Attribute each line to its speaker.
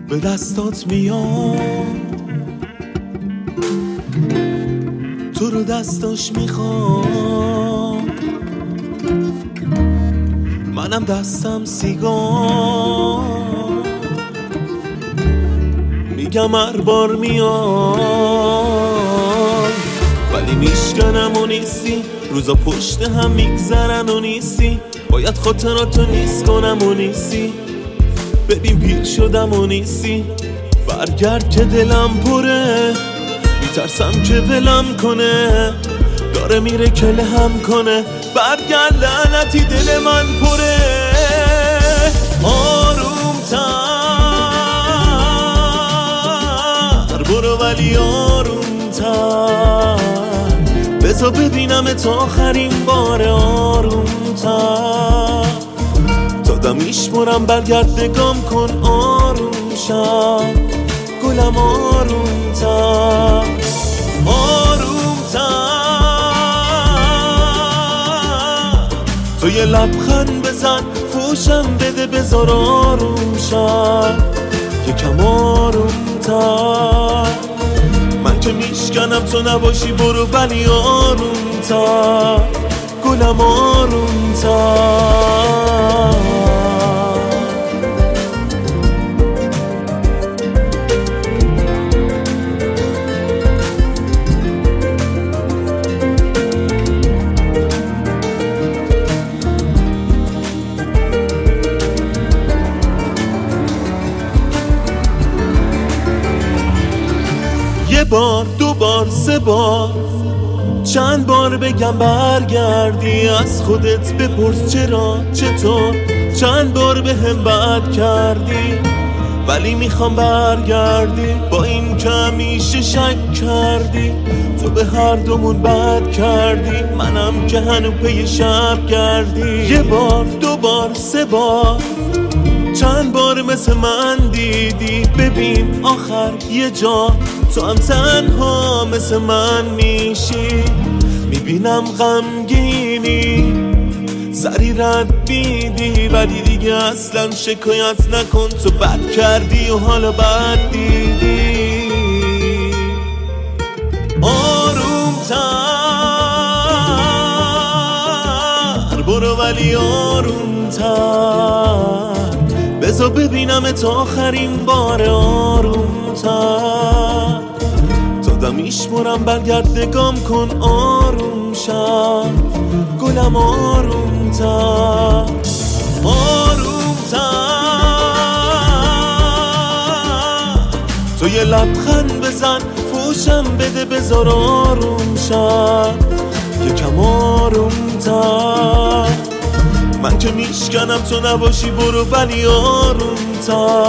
Speaker 1: به دستات میاد، تو رو دستاش میخواد، منم دستم سیگار، میگم هر بار میاد ولی میشکنم و نیستی، روزا پشت هم میگذرن و نیستی، باید خاطراتو نیست کنم و نیستی، ببین پیر شدم و نیستی، برگرد که دلم پره، میترسم که ولم کنه، داره میره که لهم کنه، برگرد لعنتی دل من پره، آرومتر برو ولی آرومتر، بذار ببینم تا آخرین بار، آرومتر تا میشمرم، برگرد نگام کن، آروم شم گلم، آرومتر آرومتر، تو یه لبخند بزن فوشم بده، بذار آروم شم یکم آرومتر، من که میشکنم تو نباشی، برو ولی آرومتر گلم، آرومتر. یه بار دو بار سه بار چند بار بگم برگردی، از خودت بپرس چرا چطور، چند بار به هم بد کردی ولی میخوام برگردی، با این که همیشه شک کردی، تو به هر دومون بد کردی، منم که هنو پی شب کردی، یه بار دو بار سه بار چند بار مثل من دیدی، ببین آخر یه جا تو هم تنها مثل من میشی، میبینم غمگینی سری رد میدی، ولی دیگه اصلا شکایت نکن، تو بد کردی و حالا بد دیدی، آرومتر برو ولی آرومتر، بذار ببینم تا آخرین بار، آرومتر تا میشمرم، برگرد نگام کن، آروم شم گلم، آرومتر آرومتر، تو یه لبخند بزن فوشم بده، بذار آروم شم یکم آرومتر، من که میشکنم تو نباشی، برو ولی آرومتر